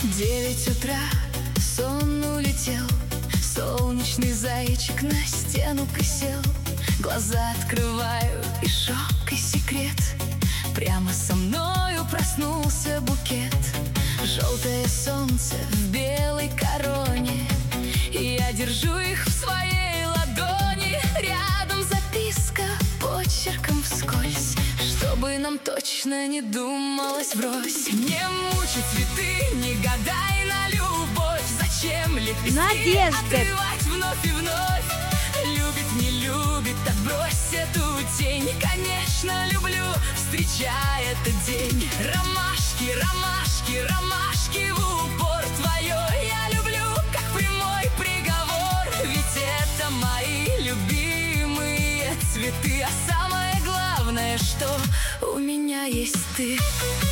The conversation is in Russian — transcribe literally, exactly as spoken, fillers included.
Девять утра, сон улетел, солнечный зайчик на стену присел. Глаза открываю, и шок, и секрет. Прямо со мною проснулся букет. Желтое солнце в белой короне, и я держу их в своей ладони. Рядом записка почерком вскользь, чтобы нам точно не думалось врозь. Не мучай цветы, не гадай на любовь. Зачем лепестки Надежда. отрывать вновь и вновь? Любит, не любит, отбрось эту тень. Конечно, люблю, встречая этот день. Ромашки, ромашки, ромашки в упор твое я люблю, как прямой приговор. Ведь это мои любимые цветы. А самое главное, что у меня есть ты.